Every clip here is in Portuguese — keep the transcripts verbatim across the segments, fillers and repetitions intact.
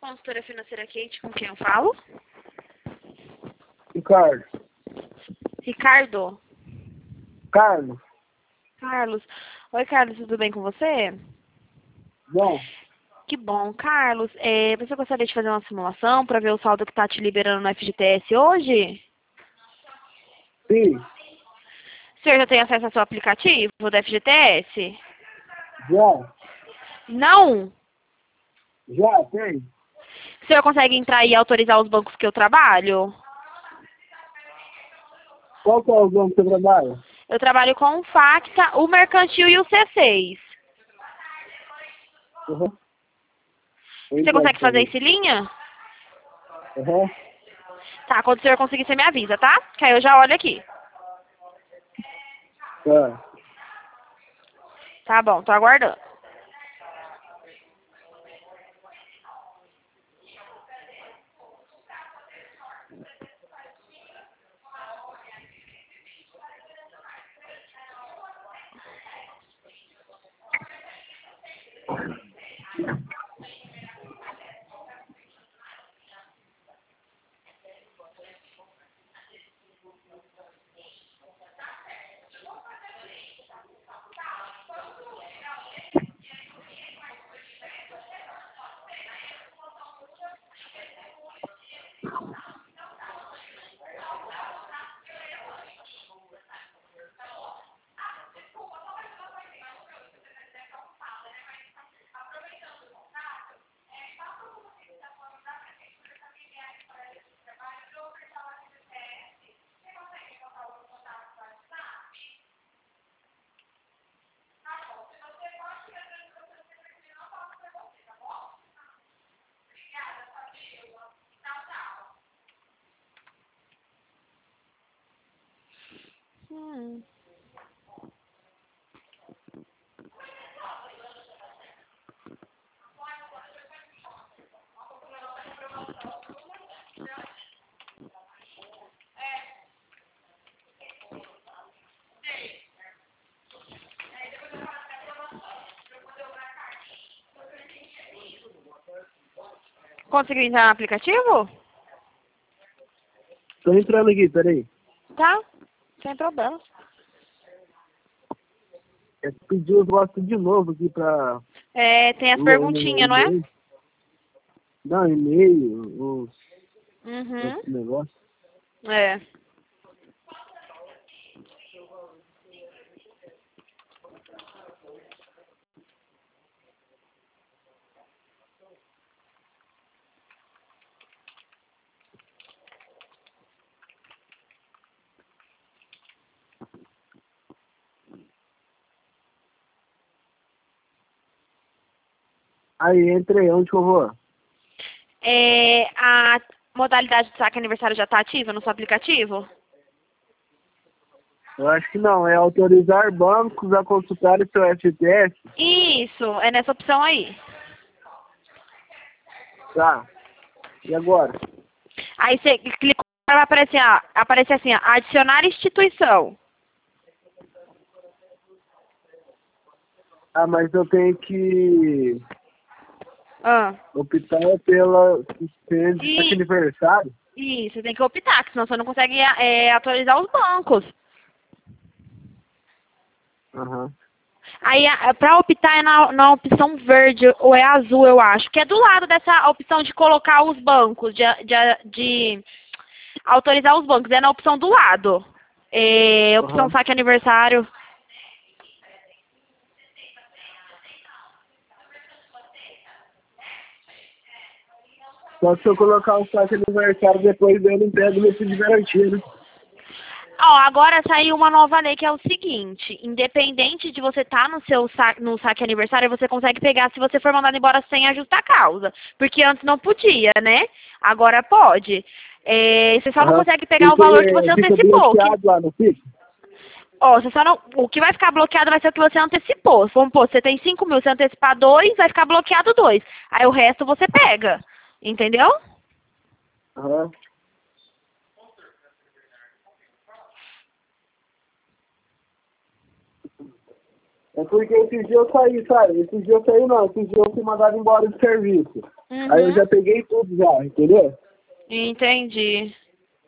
consultora financeira Kate, com quem eu falo? Ricardo. Ricardo? Carlos. Carlos. Oi, Carlos, tudo bem com você? Bom, Que bom. Carlos, é, você gostaria de fazer uma simulação para ver o saldo que está te liberando no F G T S hoje? sim, O senhor já tem acesso ao seu aplicativo do F G T S? já, Não? já tem. O senhor consegue entrar e autorizar os bancos que eu trabalho? Qual que é o nome que você trabalha? Eu trabalho com o Facta, o Mercantil e o C seis. Uhum. Você consegue fazer isso em linha? Uhum. Tá, quando o senhor conseguir, você me avisa, tá? Que aí eu já olho aqui. Tá. Tá bom, tô aguardando. Hum. Conseguiu entrar no aplicativo? Tô entrando aqui, peraí. Tá, sem problema. É que pediu os votos de novo aqui pra... É, tem as o- perguntinhas, o- não é? o- Não, e-mail, os Uhum. outros negócios. É. Aí, entrei, onde que eu vou? É, a modalidade de saque aniversário já está ativa no seu aplicativo? Eu acho que não, é autorizar bancos a consultar o seu F T S. Isso, é nessa opção aí. Tá. E agora? Aí você clica, vai aparecer, ó, aparecer assim, ó, adicionar instituição. Ah, mas eu tenho que Ah. optar pela suspende de E, aniversário. isso, você tem que optar, que senão você não consegue é, atualizar os bancos. Aham. Aí, para optar é na, na opção verde ou é azul, eu acho, que é do lado dessa opção de colocar os bancos, de, de, de autorizar os bancos, é na opção do lado. É, opção Aham. saque aniversário. Só que se eu colocar o saque aniversário depois eu não pego meu fundo de garantia, né? Ó, agora saiu uma nova lei que é o seguinte, independente de você estar no seu saque, no saque aniversário, você consegue pegar se você for mandado embora sem a justa causa. Porque antes não podia, né? Agora pode. É, você só não Aham. consegue pegar o Porque valor que você fica antecipou. Que, bloqueado lá, não fica? ó, você só não, o que vai ficar bloqueado vai ser o que você antecipou. Vamos supor, você tem cinco mil, você antecipar dois, vai ficar bloqueado dois. Aí o resto você pega. Entendeu? Aham. É porque esses dias eu saí, sabe? Esses dias eu saí não, esses dias eu fui mandado embora do serviço. Uhum. Aí eu já peguei tudo já, entendeu? Entendi.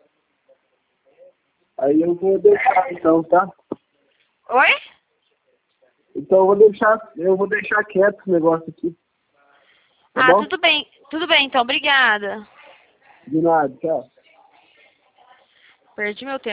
Aí eu vou deixar então, tá? Oi? Então eu vou deixar, eu vou deixar quieto esse negócio aqui. Tá Ah, bom? tudo bem. Tudo bem, então. Obrigada. De nada, tchau. Perdi meu tempo.